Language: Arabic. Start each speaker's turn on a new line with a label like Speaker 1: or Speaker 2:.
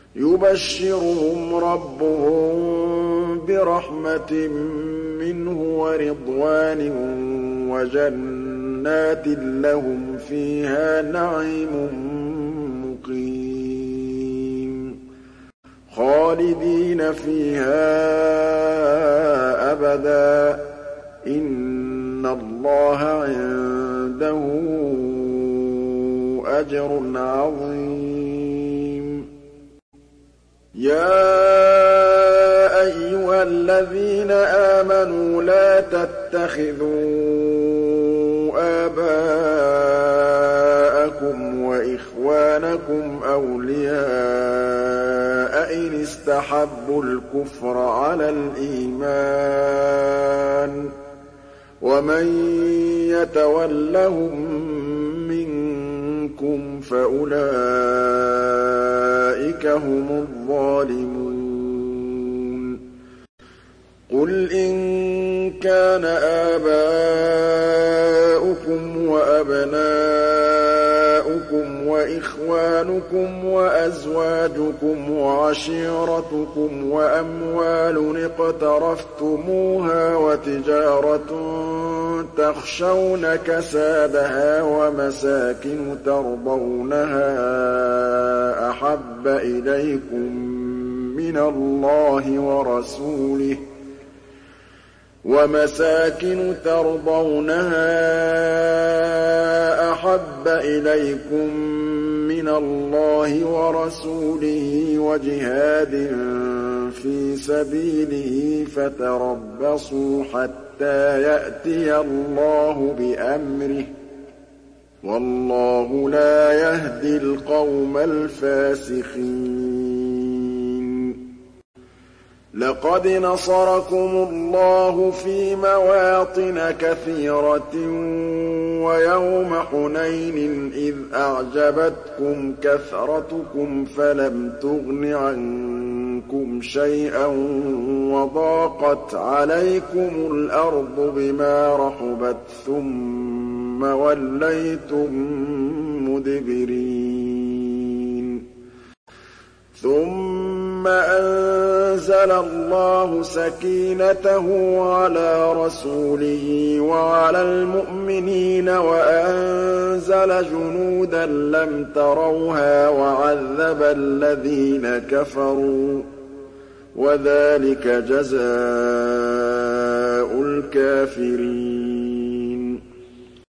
Speaker 1: يُبَشِّرُهُمْ رَبُّهُم بِرَحْمَةٍ مِّنْهُ وَرِضْوَانٍ وَجَنَّاتٍ لَّهُمْ فِيهَا نَعِيمٌ مُّقِيمٌ خَالِدِينَ فِيهَا أَبَدًا ۚ إِنَّ اللَّهَ عِندَهُ أَجْرٌ عَظِيمٌ يَا أَيُّهَا الَّذِينَ آمَنُوا لَا تَتَّخِذُوا آبَاءَكُمْ وَإِخْوَانَكُمْ أَوْلِيَاءَ إِنِ اسْتَحَبُّوا الْكُفْرَ عَلَى الْإِيمَانِ ۚ وَمَن يَتَوَلَّهُم مِّنكُمْ فَأُولَٰئِكَ هُمُ الظَّالِمُونَ قُلْ إِن كَانَ آبَاؤُكُمْ وَأَبْنَاؤُكُمْ وَإِخْوَانُكُمْ وَأَزْوَاجُكُمْ وَعَشِيرَتُكُمْ وَأَمْوَالٌ اقْتَرَفْتُمُوهَا وَتِجَارَةٌ تَخْشَوْنَ كَسَادَهَا وَمَسَاكِنُ تَرْضَوْنَهَا أَحَبَّ إِلَيْكُم مِّنَ اللَّهِ وَرَسُولِهِ وَجِهَادٍ فِي سَبِيلِهِ فَتَرَبَّصُوا حَتَّىٰ يَأْتِيَ اللَّهُ بِأَمْرِهِ ۗ وَاللَّهُ لَا يَهْدِي الْقَوْمَ الْفَاسِقِينَ لَقَدْ نَصَرَكُمُ اللَّهُ فِي مَوَاطِنَ كَثِيرَةٍ وَيَوْمَ حُنَيْنٍ إِذْ أَعْجَبَتْكُمْ كَثْرَتُكُمْ فَلَمْ تُغْنِ عَنكُمْ شَيْئًا وَضَاقَتْ عَلَيْكُمُ الْأَرْضُ بِمَا رَحُبَتْ ثُمَّ وَلَّيْتُم مُّدْبِرِينَ ثُمَّ أَنزَلَ اللَّهُ سَكِينَتَهُ عَلَىٰ رَسُولِهِ وَعَلَى الْمُؤْمِنِينَ وَأَنزَلَ جُنُودًا لَّمْ تَرَوْهَا وَعَذَّبَ الَّذِينَ كَفَرُوا ۚ وَذَٰلِكَ جَزَاءُ الْكَافِرِينَ